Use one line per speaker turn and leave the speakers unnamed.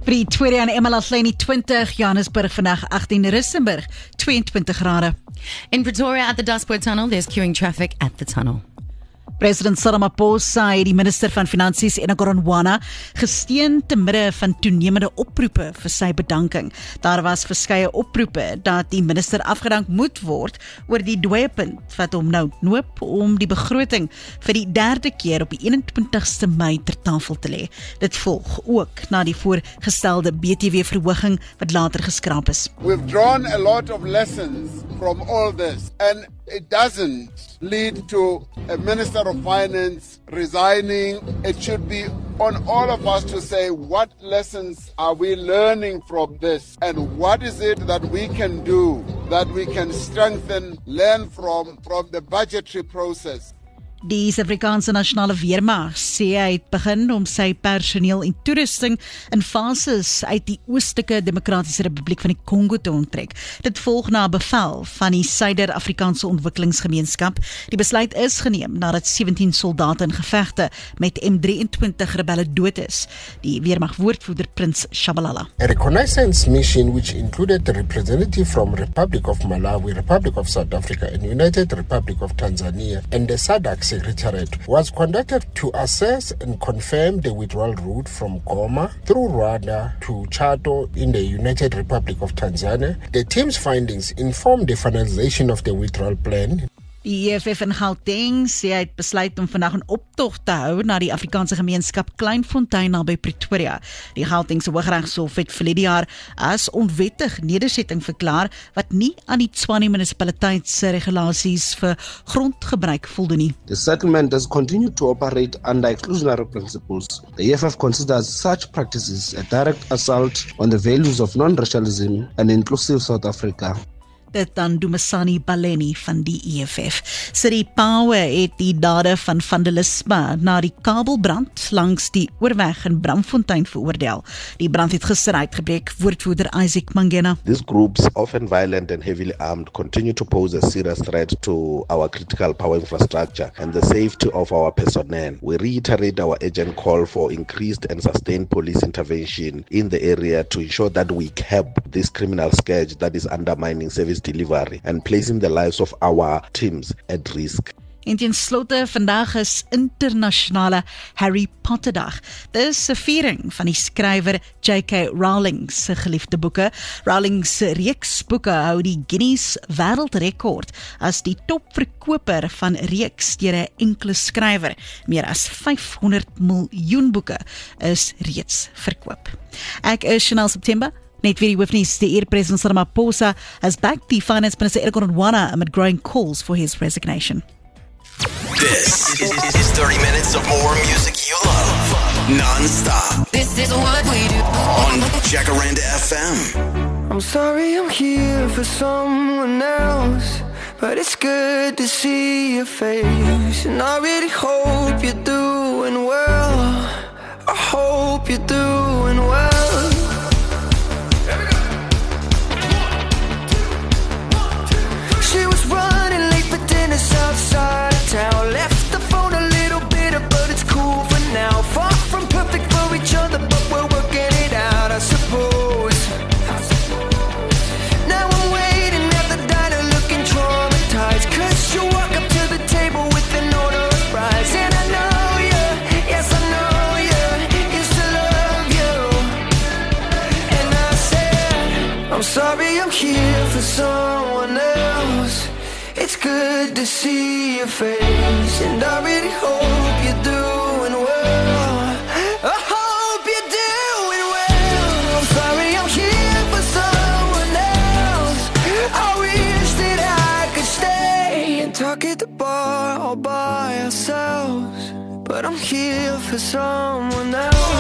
Pretoria en Emalahleni 20, Johannesburg vandag 18, Rissenburg 22 grade.
In Pretoria at the Dustpoort Tunnel, there's queuing traffic at the tunnel.
President Cyril Ramaphosa het die minister van Finansies Ena Godongwana gesteun te midde van toenemende oproepe vir sy bedanking. Daar was verskeie oproepe dat die minister afgedank moet word oor die dooie punt wat hom nou noop om die begroting vir die derde keer op die 21ste Mei ter tafel te lê. Dit volg ook na die voorgestelde BTW-verhoging wat later geskraap is.
We've drawn a lot of lessons from all this, and it doesn't lead to a Minister of Finance resigning. It should be on all of us to say, what lessons are we learning from this? And what is it that we can do, that we can strengthen, learn from the budgetary process?
Die Suid-Afrikaanse Nasionale Weermag sê hy het begin om sy personeel en toerusting in fases uit die Oostelike Demokratiese Republiek van die Kongo te onttrek. Dit volg na 'n bevel van die Suider-Afrikaanse Ontwikkelingsgemeenskap. Die besluit is geneem nadat 17 soldate in gevegte met M23 rebelle dood is. Die Weermag-woordvoerder Prins Shabalala.
A reconnaissance mission which included the representative from Republic of Malawi, Republic of South Africa and United Republic of Tanzania and the SADC Secretariat was conducted to assess and confirm the withdrawal route from Goma through Rwanda to Chato in the United Republic of Tanzania. The team's findings informed the finalization of the withdrawal plan.
Die EFF in Gauteng sê hy het besluit om vandag 'n optog te hou na die Afrikaanse gemeenskap Kleinfontein naby Pretoria. Die Gautengse Hooggeregshof het verlede jaar as onwettig nedersetting verklaar wat nie aan die Tshwane munisipaliteit se regulasies vir grondgebruik voldoen nie.
The settlement has continued to operate under exclusionary principles. The EFF considers such practices a direct assault on the values of non-racialism and inclusive South Africa.
Dit dan Dumisani Baleni van die EFF. City Power het die dade van vandalisme na die kabelbrand langs die oorweg in Bramfontein veroordeel. Die brand het gister uitgebreek, woordvoerder Isaac Mangena.
These groups, often violent and heavily armed, continue to pose a serious threat to our critical power infrastructure and the safety of our personnel. We reiterate our urgent call for increased and sustained police intervention in the area to ensure that we cap this criminal scourge that is undermining service delivery and placing the lives of our teams at risk.
En ten slotte, vandag is internasionale Harry Potter dag. Dit is 'n viering van die skrywer J.K. Rowling se geliefde boeke. Rowling se reeks boeke hou die Guinness wêreldrekord as die topverkoper van reeks deur 'n enkele skrywer. Meer as 500 miljoen boeke is reeds verkoop. Ek is Chanel September. Net weer die hoofnuus, die eer-president Cyril Ramaphosa has backed the finance minister Ena Godongwana amid growing calls for his resignation.
This is 30 minutes of more music you love, non-stop.
This is what we do
on Jacaranda FM.
I'm sorry I'm here for someone else, but it's good to see your face. And I really hope you're doing well. I hope you're doing well. She was running late for dinner outside of town. Left the phone a little bitter, but it's cool for now. Far from perfect for each other, but we're working it out, I suppose. Now I'm waiting at the diner looking traumatized, 'cause you walk up to the table with an order of fries. And I know you, yes I know you, used to love you. And I said, I'm sorry I'm here for someone else. It's good to see your face, and I really hope you're doing well. I hope you're doing well. I'm sorry I'm here for someone else. I wish that I could stay and talk at the bar all by ourselves, but I'm here for someone else.